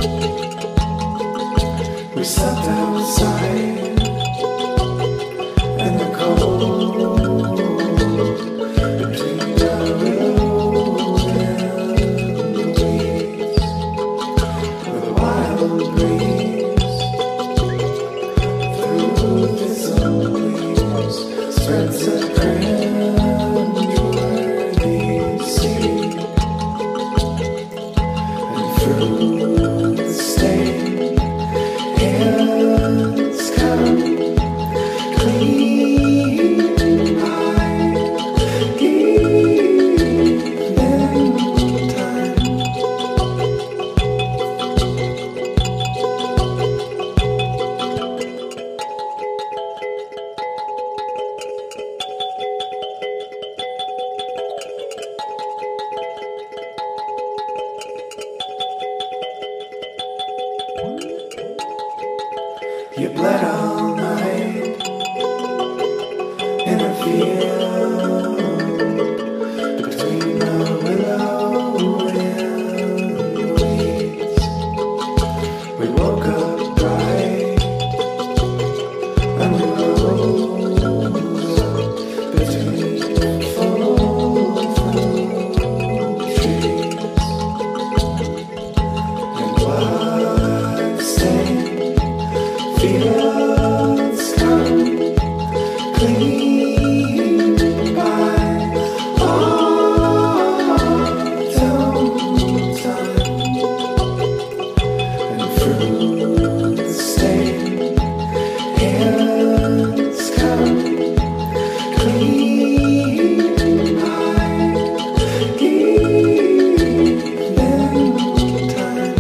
We sat outside in the cold between the willow and the weeds, with a wild breeze through thistle leaves spreads a cringeworthy seed, and through the stain it's come clean by evening time. You bled all night in a field between the willow and the weeds. We woke up bright and we rose up between full fruit trees and blood-stained fields come clean by autumn time, and through the stain it's come clean by evening time.